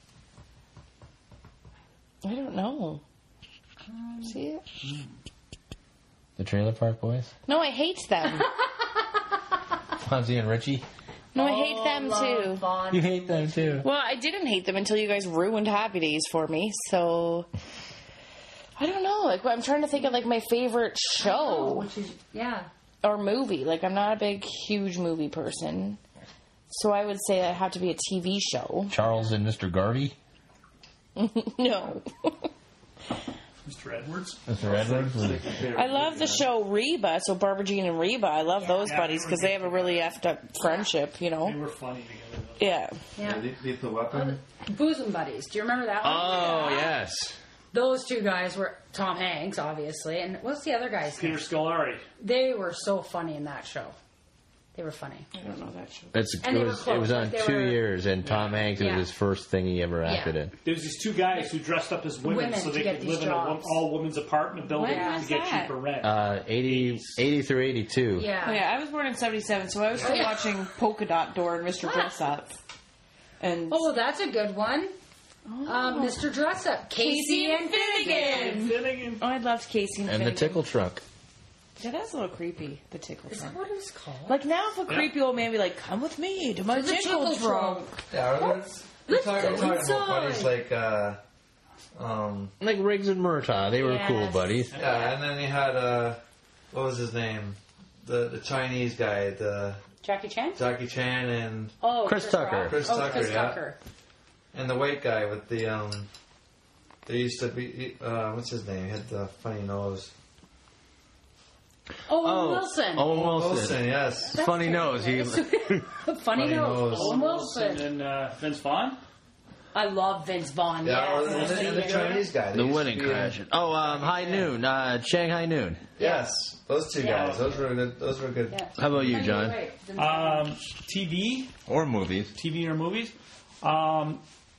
Speaker 4: I don't know. See it?
Speaker 2: The Trailer Park Boys?
Speaker 4: No, I hate them.
Speaker 2: Fonzie and Richie?
Speaker 4: No, I hate them too.
Speaker 2: You hate them too.
Speaker 4: Well, I didn't hate them until you guys ruined Happy Days for me. So I don't know. Like I'm trying to think of like my favorite show
Speaker 5: Which is, yeah.
Speaker 4: or movie. Like I'm not a big, huge movie person, so I would say it have to be a T V show.
Speaker 2: Charles and Mister Garvey?
Speaker 4: No,
Speaker 3: Mister Edwards.
Speaker 2: Mister Edwards?
Speaker 4: I love the show Reba. So Barbara Jean and Reba. I love those
Speaker 3: Yeah,
Speaker 4: buddies
Speaker 3: they were
Speaker 4: because they have a really effed up friendship. You
Speaker 3: They
Speaker 4: know?
Speaker 3: were funny together.
Speaker 4: Yeah.
Speaker 5: Yeah.
Speaker 6: Lethal Weapon.
Speaker 5: Bosom Buddies. Do you remember that one?
Speaker 2: Oh, yes.
Speaker 5: Those two guys were Tom Hanks, obviously, and what's the other guy's
Speaker 3: Peter
Speaker 5: name?
Speaker 3: Scolari.
Speaker 5: They were so funny in that show. They were funny.
Speaker 4: I don't know that show.
Speaker 2: It's,
Speaker 5: And
Speaker 2: it,
Speaker 5: they were
Speaker 2: was, it
Speaker 5: close,
Speaker 2: was on
Speaker 5: like they
Speaker 2: two
Speaker 5: were-
Speaker 2: years, and Tom Hanks, it
Speaker 5: Yeah.
Speaker 2: was his first thing he ever acted
Speaker 5: Yeah.
Speaker 2: in.
Speaker 3: There was these two guys who dressed up as women,
Speaker 5: Women
Speaker 3: so
Speaker 5: to
Speaker 3: they
Speaker 5: get
Speaker 3: could
Speaker 5: these
Speaker 3: live in a wo-
Speaker 5: jobs.
Speaker 3: all women's apartment building
Speaker 4: When
Speaker 3: to
Speaker 4: was
Speaker 3: get
Speaker 4: that?
Speaker 3: cheaper rent.
Speaker 2: Uh, eighty, eighty through eighty-two.
Speaker 5: Yeah.
Speaker 4: Oh, yeah, I was born in seventy-seven, so I was still
Speaker 5: yeah.
Speaker 4: watching Polka Dot Door and Mister Dress Up. And
Speaker 5: Oh, well, that's a good one. Um, Mister Dress Up. Casey and Finnegan.
Speaker 3: Finnegan.
Speaker 4: oh, I loved Casey and,
Speaker 2: And the
Speaker 4: Finnegan.
Speaker 2: Tickle Trunk.
Speaker 4: Yeah, that's a little creepy. The tickle
Speaker 5: Is that
Speaker 4: trunk.
Speaker 5: what it's called?
Speaker 4: Like now, if a creepy old man be like, "Come with me to my
Speaker 5: The
Speaker 4: tickle,
Speaker 5: tickle
Speaker 4: trunk,"
Speaker 5: trunk.
Speaker 6: Yeah, we're, we're
Speaker 5: Let's
Speaker 6: talking, we're
Speaker 5: go
Speaker 6: talking about
Speaker 5: inside.
Speaker 6: buddies like, uh, um,
Speaker 2: Like Riggs and Murtaugh. They were
Speaker 5: Yes.
Speaker 2: cool buddies.
Speaker 6: yeah, and then you had, uh, what was his name? The the Chinese guy, the
Speaker 5: Jackie Chan?
Speaker 6: Jackie Chan and
Speaker 5: Oh,
Speaker 2: Chris Tucker.
Speaker 5: Rock.
Speaker 6: Chris
Speaker 5: oh,
Speaker 6: Tucker,
Speaker 5: Chris
Speaker 6: yeah.
Speaker 5: Tucker.
Speaker 6: and the white guy with the, um, they used to be, uh, what's his name? He had the funny nose.
Speaker 5: Owen
Speaker 2: Oh,
Speaker 5: Wilson.
Speaker 2: Owen Wilson.
Speaker 6: Wilson, yes.
Speaker 2: Funny nose. He,
Speaker 5: Funny,
Speaker 6: Funny
Speaker 5: nose.
Speaker 6: nose.
Speaker 5: Owen Wilson.
Speaker 3: And uh, Vince Vaughn.
Speaker 5: I love Vince Vaughn.
Speaker 6: Yeah, or
Speaker 5: Yes.
Speaker 6: the, and the Chinese guy. They
Speaker 2: the
Speaker 6: used to
Speaker 2: Wedding
Speaker 6: be in-
Speaker 2: Crashers. Oh, um, High Noon. Uh, Shanghai Noon.
Speaker 6: Yes, those two
Speaker 5: Yeah.
Speaker 6: guys. Those were good. Those were good.
Speaker 5: Yeah.
Speaker 2: How about you,
Speaker 5: You're
Speaker 2: John?
Speaker 5: right. Vince Vaughn.
Speaker 3: Um, T V,
Speaker 2: Or movies.
Speaker 3: T V or movies. Um,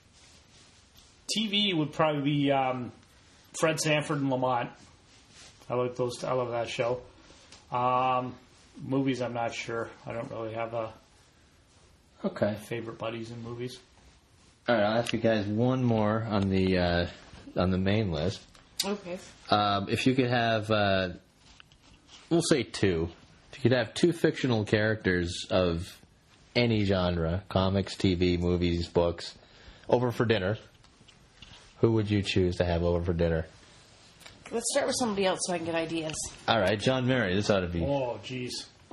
Speaker 3: T V would probably be um, Fred Sanford and Lamont. I like those. I love that show. Um, movies, I'm not sure. I don't really have a
Speaker 2: Okay.
Speaker 3: favorite buddies in movies.
Speaker 2: All right, I'll ask you guys one more on the uh, on the main list.
Speaker 4: Okay.
Speaker 2: Um, if you could have, uh, we'll say two. If you could have two fictional characters of any genre, comics, T V, movies, books, over for dinner, who would you choose to have over for dinner?
Speaker 4: let's start with somebody else so I can get ideas.
Speaker 2: All right, John Mary. This ought to be.
Speaker 3: Oh, jeez.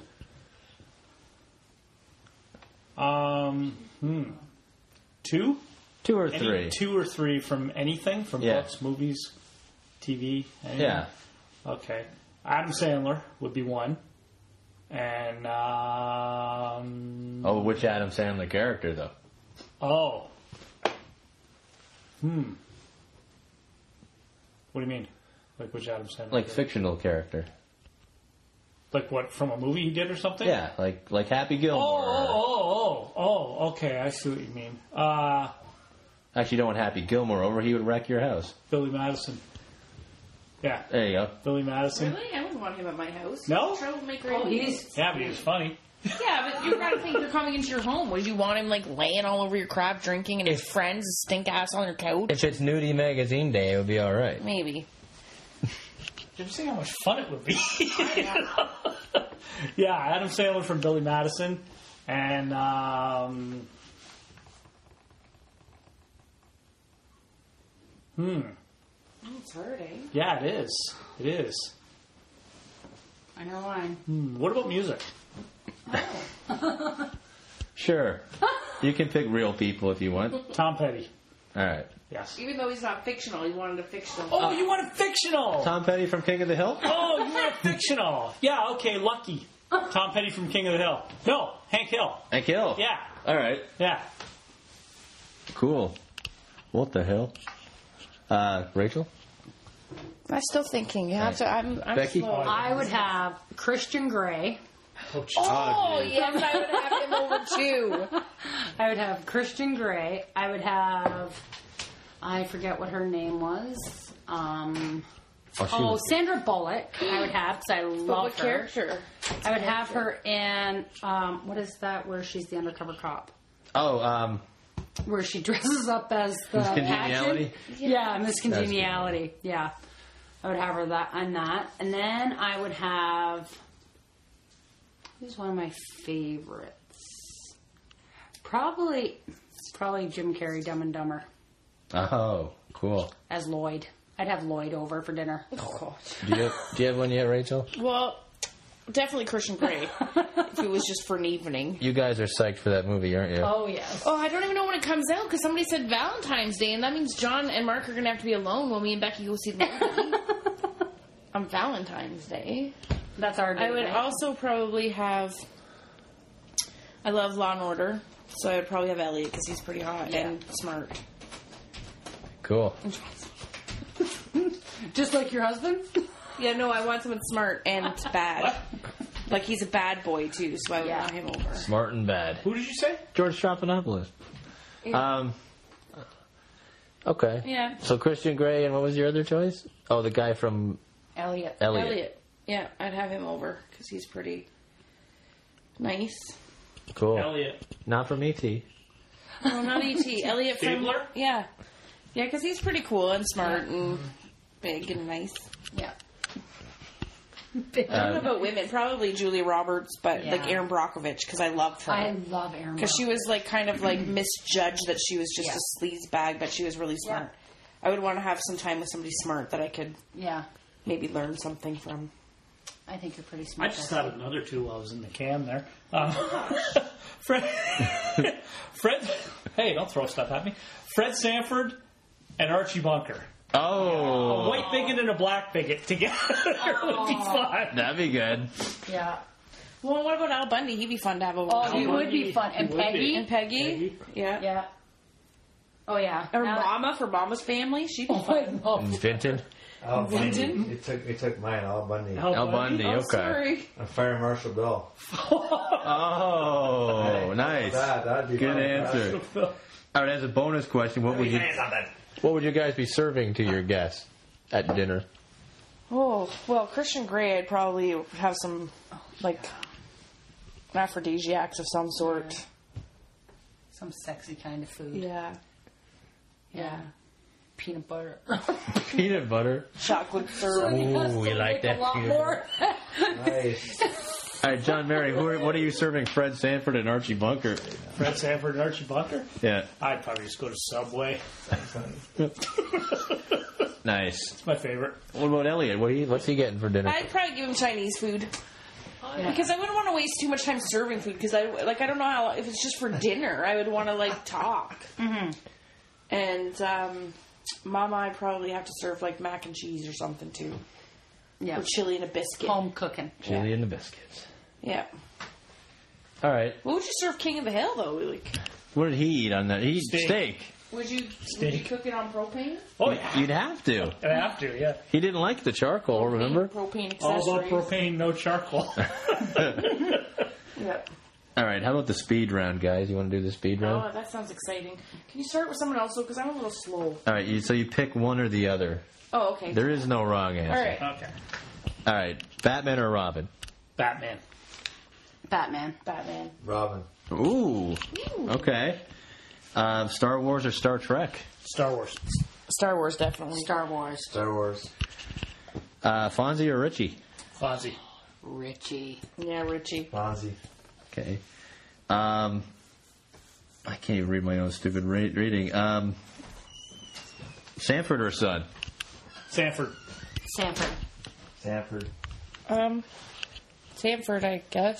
Speaker 3: Um, hmm. Two?
Speaker 2: Two or
Speaker 3: Any,
Speaker 2: three.
Speaker 3: two or three from anything? From
Speaker 2: Yeah.
Speaker 3: books, movies, T V? Anything?
Speaker 2: Yeah.
Speaker 3: Okay. Adam Sandler would be one. And, um...
Speaker 2: Oh, which Adam Sandler character, though?
Speaker 3: Oh. Hmm. What do you mean? Like which Adam Sandler?
Speaker 2: Like fictional character.
Speaker 3: Like what, from a movie he did or something?
Speaker 2: Yeah, like like Happy Gilmore.
Speaker 3: Oh, oh, oh, oh, oh, okay, I see what you mean. Uh,
Speaker 2: Actually, you don't want Happy Gilmore over. He would wreck your house.
Speaker 3: Billy Madison. Yeah,
Speaker 2: There you go.
Speaker 3: Billy Madison.
Speaker 4: Really? I wouldn't want him at my house.
Speaker 3: No?
Speaker 4: Troublemaker.
Speaker 5: Oh, he's
Speaker 3: Yeah, but he was funny.
Speaker 4: Yeah, but you've got to think you're coming into your home. Would you want him like laying all over your crap, drinking, and his friends stink ass on your couch?
Speaker 2: If it's Nudie Magazine Day, it would be all right.
Speaker 4: Maybe.
Speaker 3: Did you see how much fun it would be? Yeah, Adam Sandler from Billy Madison. And, um... Hmm.
Speaker 4: It's hard, eh?
Speaker 3: Yeah, it is. It is.
Speaker 5: I know mine.
Speaker 3: Hmm. What about music?
Speaker 2: Sure. You can pick real people if you want.
Speaker 3: Tom Petty.
Speaker 2: All right.
Speaker 3: Yes.
Speaker 4: Even though he's not fictional, he wanted a fictional.
Speaker 3: Oh, you want a fictional?
Speaker 2: Tom Petty from King of the Hill?
Speaker 3: Oh, you want a fictional? Yeah, okay, Lucky. Tom Petty from King of the Hill. No, Hank Hill.
Speaker 2: Hank Hill?
Speaker 3: Yeah,
Speaker 2: All right.
Speaker 3: yeah.
Speaker 2: Cool. What the hell? Uh, Rachel?
Speaker 4: I'm still thinking. You have to. I'm. I'm
Speaker 2: Becky?
Speaker 4: slow.
Speaker 5: I would have Christian Grey.
Speaker 3: Oh, geez.
Speaker 4: Oh yes, I would have him over too.
Speaker 5: I would have Christian Grey. I would have. I forget what her name was. Um,
Speaker 2: Oh, she
Speaker 5: oh,
Speaker 2: was-
Speaker 5: Sandra Bullock. I would have because I
Speaker 4: But
Speaker 5: love
Speaker 4: what
Speaker 5: her.
Speaker 4: character?
Speaker 5: I would have her in um, what is that? Where she's the undercover cop.
Speaker 2: Oh, um,
Speaker 5: Where she dresses up as the
Speaker 2: Miss Congeniality?
Speaker 5: agent. Yeah, Miss Congeniality. Yeah, I would have her that on that, and then I would have. Who's one of my favorites? Probably, probably Jim Carrey, Dumb and Dumber,
Speaker 2: oh, cool.
Speaker 5: as Lloyd. I'd have Lloyd over for dinner.
Speaker 4: Oh,
Speaker 2: Do you have, do you have one yet, Rachel?
Speaker 4: well, definitely Christian Grey. If it was just for an evening.
Speaker 2: You guys are psyched for that movie, aren't you?
Speaker 5: Oh yes.
Speaker 4: Oh, I don't even know when it comes out because somebody said Valentine's Day, and that means John and Mark are going to have to be alone when me and Becky go see the movie on Valentine's Day.
Speaker 5: That's our.
Speaker 4: I would
Speaker 5: date, right?
Speaker 4: also probably have. I love Law and Order, so I would probably have Elliot because he's pretty hot
Speaker 5: Yeah.
Speaker 4: and smart.
Speaker 2: Cool.
Speaker 5: Just like your husband.
Speaker 4: Yeah, no, I want someone smart and bad. Like he's a bad boy too, so I would
Speaker 5: Yeah.
Speaker 4: want him over.
Speaker 2: Smart and bad.
Speaker 3: Who did you say?
Speaker 2: George Stephanopoulos. Um. Okay.
Speaker 4: Yeah.
Speaker 2: So Christian Grey, and what was your other choice? Oh, the guy from
Speaker 5: Elliot.
Speaker 2: Elliot.
Speaker 4: Elliot. Yeah, I'd have him over because he's pretty nice.
Speaker 2: Cool.
Speaker 3: Elliot.
Speaker 2: Not from E T
Speaker 4: No, not E T. Elliot from
Speaker 3: Stabler?
Speaker 4: yeah, yeah, because he's pretty cool and smart and big and nice.
Speaker 5: Yeah.
Speaker 4: I don't know about women. Probably Julia Roberts, but
Speaker 5: Yeah.
Speaker 4: like Erin Brockovich because I loved her.
Speaker 5: I love Aaron.
Speaker 4: Because she was like kind of like misjudged that she was just
Speaker 5: Yeah.
Speaker 4: a sleaze bag, but she was really smart. I would want to have some time with somebody smart that I could
Speaker 5: Yeah.
Speaker 4: maybe learn something from.
Speaker 5: I think you're pretty
Speaker 3: I
Speaker 5: smart.
Speaker 3: just thought of another two while I was in the can there. Um, Fred, Fred, hey, don't throw stuff at me. Fred Sanford and Archie Bunker. A
Speaker 2: Oh,
Speaker 3: white bigot and a black bigot together would be fun.
Speaker 2: that'd be good.
Speaker 5: Yeah.
Speaker 4: Well, what about Al Bundy? He'd be fun to have over.
Speaker 5: Oh, he
Speaker 3: Al
Speaker 5: would
Speaker 3: Bundy
Speaker 5: be fun. And
Speaker 3: would be.
Speaker 5: Peggy.
Speaker 4: And Peggy,
Speaker 3: Peggy.
Speaker 4: yeah.
Speaker 5: Yeah. Oh yeah.
Speaker 4: Or
Speaker 5: Now-
Speaker 4: Mama for Mama's Family. She'd be
Speaker 5: Oh,
Speaker 4: fun.
Speaker 5: I love
Speaker 2: And Vinton.
Speaker 6: Al Bundy.
Speaker 4: Vinton?
Speaker 6: He took, he took mine, Al Bundy.
Speaker 2: Al Bundy.
Speaker 4: Oh,
Speaker 2: Okay.
Speaker 4: sorry.
Speaker 6: And Fire Marshal Bill.
Speaker 2: Oh, nice.
Speaker 6: That, that'd be
Speaker 2: Good
Speaker 6: fun.
Speaker 2: answer. All right, as a bonus question, what would you what would you guys be serving to your guests at dinner?
Speaker 4: Oh, well, Christian Grey, I'd probably have some, like, aphrodisiacs of some sort.
Speaker 5: Some sexy kind of food.
Speaker 4: Yeah.
Speaker 5: Yeah. Peanut butter.
Speaker 2: Peanut butter.
Speaker 4: Chocolate syrup.
Speaker 2: Ooh, we like that
Speaker 5: A lot
Speaker 2: peanut
Speaker 5: more.
Speaker 6: Nice.
Speaker 2: All right, John Mary, who are, what are you serving Fred Sanford and Archie Bunker?
Speaker 3: Fred Sanford and Archie Bunker?
Speaker 2: Yeah.
Speaker 3: I'd probably just go to Subway.
Speaker 2: Nice.
Speaker 3: It's my favorite.
Speaker 2: What about Elliot? What he, what's he getting for dinner?
Speaker 4: I'd probably give him Chinese food. Because I wouldn't want to waste too much time serving food. Because I like I don't know how if it's just for dinner, I would want to like talk.
Speaker 5: Mm-hmm.
Speaker 4: And um, Mama, I'd probably have to serve like mac and cheese or something too,
Speaker 5: Yeah.
Speaker 4: or chili and a biscuit.
Speaker 5: Home cooking.
Speaker 2: Chili and the biscuits.
Speaker 4: Yeah.
Speaker 2: All right.
Speaker 4: What would you serve King of the Hill though? Like,
Speaker 2: What did he eat on that? He eat
Speaker 3: Steak.
Speaker 2: steak.
Speaker 4: would you would you
Speaker 3: Steak.
Speaker 4: cook it on propane?
Speaker 3: Oh, yeah.
Speaker 2: You'd have to.
Speaker 3: I have to, yeah.
Speaker 2: He didn't like the charcoal, remember?
Speaker 4: Propane
Speaker 3: All
Speaker 4: accessories.
Speaker 3: about propane, no charcoal.
Speaker 4: Yep.
Speaker 2: All right. How about the speed round, guys? You want to do the speed round?
Speaker 4: Oh, that sounds exciting. Can you start with someone else though? Because I'm a little slow.
Speaker 2: All right. You, so you pick one or the other.
Speaker 4: Oh, okay.
Speaker 2: There is no wrong answer.
Speaker 4: All right.
Speaker 3: Okay.
Speaker 2: All right. Batman or Robin?
Speaker 3: Batman.
Speaker 5: Batman.
Speaker 4: Batman.
Speaker 6: Robin.
Speaker 2: Ooh. Okay. Um, Star Wars or Star Trek?
Speaker 3: Star Wars.
Speaker 4: Star Wars, definitely.
Speaker 5: Star Wars.
Speaker 6: Star Wars.
Speaker 2: Uh, Fonzie or Richie?
Speaker 3: Fonzie.
Speaker 5: Richie.
Speaker 4: Yeah, Richie.
Speaker 6: Fonzie.
Speaker 2: Okay. Um, I can't even read my own stupid ra- reading. Um, Sanford or Son?
Speaker 3: Sanford.
Speaker 5: Sanford.
Speaker 6: Sanford.
Speaker 4: Um, Sanford, I guess.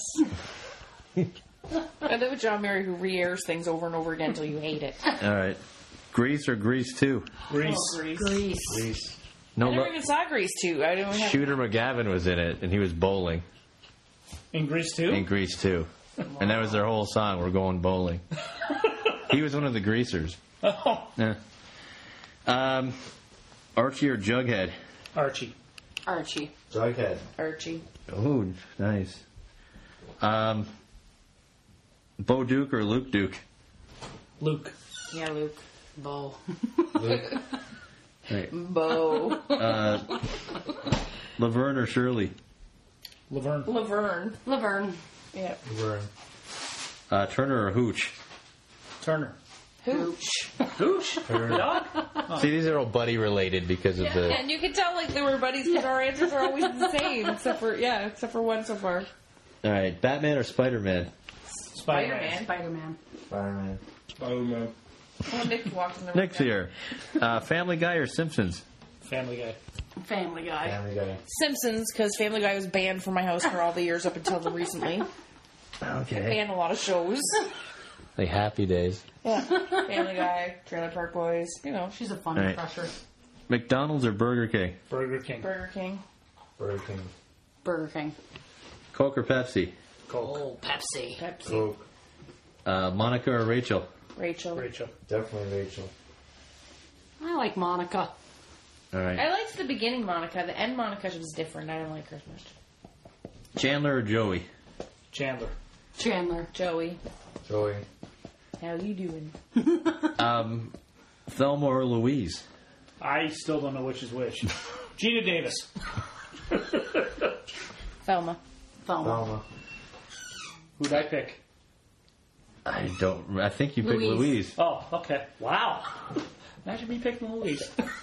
Speaker 4: I live with John Mayer, who re-airs things over and over again until you hate it.
Speaker 2: All right. Grease or Grease two?
Speaker 3: Grease.
Speaker 4: Oh, Grease.
Speaker 5: Grease.
Speaker 6: Grease.
Speaker 2: No,
Speaker 4: I never
Speaker 2: lo-
Speaker 4: even saw Grease two. I didn't have.
Speaker 2: Shooter McGavin was in it, and he was bowling
Speaker 3: In Grease too?
Speaker 2: in Grease two. And that was their whole song, We're Going Bowling. He was one of the greasers.
Speaker 3: Oh.
Speaker 2: Yeah. Um, Archie or Jughead?
Speaker 3: Archie.
Speaker 5: Archie.
Speaker 6: Jughead.
Speaker 4: Archie.
Speaker 2: Oh, nice. Um, Bo Duke or Luke Duke?
Speaker 3: Luke.
Speaker 4: Yeah, Luke.
Speaker 5: Bo.
Speaker 6: Luke.
Speaker 2: Right.
Speaker 4: Bo.
Speaker 2: Uh, Laverne or Shirley?
Speaker 3: Laverne.
Speaker 4: Laverne.
Speaker 5: Laverne.
Speaker 4: Yeah.
Speaker 6: Vern.
Speaker 2: Uh, Turner or Hooch?
Speaker 3: Turner.
Speaker 4: Hooch.
Speaker 3: Hooch.
Speaker 6: Turner.
Speaker 3: Dog.
Speaker 2: See, these are all buddy related because of the.
Speaker 4: And you can tell like they were buddies because our answers are always the same, except for yeah, except for one so far.
Speaker 2: All right, Batman or Spider Man?
Speaker 3: Spider-Man.
Speaker 5: Spider-Man.
Speaker 6: Spider-Man.
Speaker 3: Spider-Man.
Speaker 4: Oh, Nick walked in the room.
Speaker 2: Nick's here. Uh, Family Guy or Simpsons?
Speaker 3: Family Guy.
Speaker 5: Family Guy.
Speaker 6: Family Guy.
Speaker 4: Simpsons, because Family Guy was banned from my house for all the years up until recently.
Speaker 2: Okay.
Speaker 4: Banned a lot of shows.
Speaker 2: Like Happy Days.
Speaker 4: Yeah. Family Guy, Trailer Park Boys, you know,
Speaker 5: She's a fun
Speaker 2: Right.
Speaker 5: crusher.
Speaker 2: McDonald's or Burger King?
Speaker 3: Burger King.
Speaker 4: Burger King.
Speaker 6: Burger King.
Speaker 5: Burger King.
Speaker 2: Coke or Pepsi?
Speaker 3: Coke.
Speaker 5: Oh, Pepsi.
Speaker 4: Pepsi.
Speaker 6: Coke.
Speaker 2: Uh, Monica or Rachel?
Speaker 4: Rachel.
Speaker 3: Rachel.
Speaker 6: Definitely Rachel.
Speaker 5: I like Monica.
Speaker 2: All right.
Speaker 4: I liked the beginning Monica. The end Monica was different. I don't like her as much.
Speaker 2: Chandler or Joey?
Speaker 3: Chandler.
Speaker 5: Chandler.
Speaker 4: Joey,
Speaker 6: Joey.
Speaker 4: how you doing?
Speaker 2: Um, Thelma or Louise?
Speaker 3: I still don't know which is which. Gina Davis.
Speaker 4: Thelma.
Speaker 5: Thelma.
Speaker 6: Thelma.
Speaker 3: Who'd I pick?
Speaker 2: I don't. I think you picked
Speaker 5: Louise.
Speaker 2: Louise.
Speaker 3: Oh, okay. Wow. Imagine me picking Louise.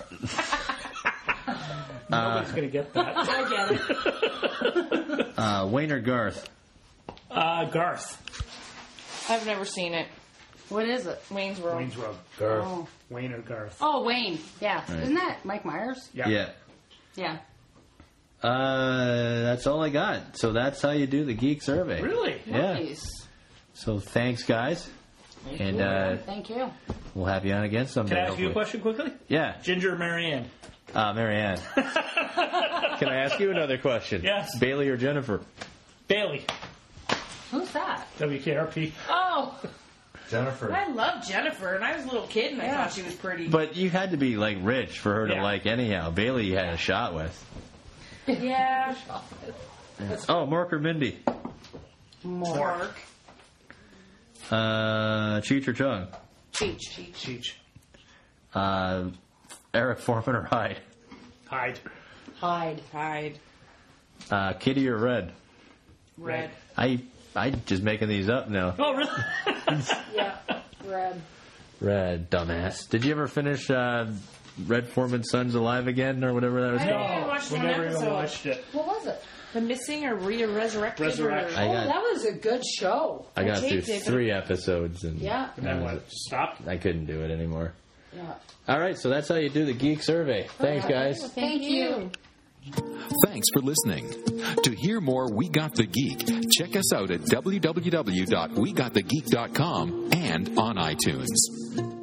Speaker 3: Nobody's going to get that.
Speaker 5: I get it.
Speaker 2: Uh, Wayne or Garth?
Speaker 3: Uh, Garth.
Speaker 4: I've never seen it.
Speaker 5: What is it?
Speaker 4: Wayne's World.
Speaker 3: Wayne's World.
Speaker 6: Garth.
Speaker 5: Oh.
Speaker 3: Wayne or Garth.
Speaker 5: Oh, Wayne. Yeah.
Speaker 2: Right.
Speaker 5: Isn't that Mike Myers?
Speaker 3: Yeah.
Speaker 2: Yeah.
Speaker 5: Yeah.
Speaker 2: Uh, that's all I got. So that's how you do the geek survey.
Speaker 3: Really?
Speaker 2: Yeah.
Speaker 5: Nice.
Speaker 2: So thanks, guys. And uh,
Speaker 5: Thank you.
Speaker 2: we'll have you on again someday.
Speaker 3: Can I ask you a
Speaker 2: hopefully.
Speaker 3: question quickly?
Speaker 2: Yeah.
Speaker 3: Ginger or Marianne?
Speaker 2: Uh, Marianne. Can I ask you another question?
Speaker 3: Yes.
Speaker 2: Bailey or Jennifer?
Speaker 3: Bailey.
Speaker 5: Who's that?
Speaker 3: W K R P.
Speaker 4: Oh,
Speaker 6: Jennifer.
Speaker 4: I love Jennifer, and I was a little kid, and I thought she was pretty.
Speaker 2: But you had to be like rich for her to
Speaker 3: Yeah.
Speaker 2: like anyhow. Bailey you had a shot with.
Speaker 4: Yeah.
Speaker 2: Oh, Mark or Mindy?
Speaker 4: Mark.
Speaker 2: Uh, Cheech or Chung?
Speaker 4: Cheech. Cheech.
Speaker 3: Cheech.
Speaker 2: Uh, Eric Foreman or Hyde?
Speaker 3: Hyde.
Speaker 4: Hyde. Hyde.
Speaker 2: Uh, Kitty or Red?
Speaker 4: Red.
Speaker 2: I I just making these up now.
Speaker 3: Oh, really?
Speaker 5: Yeah. Red.
Speaker 2: Red, dumbass. Did you ever finish uh, Red Foreman's Son's Alive Again or whatever that was
Speaker 4: I
Speaker 2: called?
Speaker 4: didn't even watch
Speaker 3: we
Speaker 4: one
Speaker 3: never
Speaker 4: episode.
Speaker 3: even watched it.
Speaker 5: What was it?
Speaker 4: The Missing or Re Resurrected?
Speaker 3: Resurrection.
Speaker 2: I
Speaker 5: Oh,
Speaker 2: got
Speaker 5: that was a good show.
Speaker 2: I got
Speaker 4: I
Speaker 2: through
Speaker 4: taped it, but-
Speaker 2: three episodes and
Speaker 5: Yeah.
Speaker 3: And then what? Stopped?
Speaker 2: I couldn't do it anymore.
Speaker 5: Yeah.
Speaker 2: All right, so that's how you do the geek survey. Thanks, guys.
Speaker 5: Well, thank you.
Speaker 8: Thanks for listening. To hear more We Got the Geek, check us out at w w w dot we got the geek dot com and on iTunes.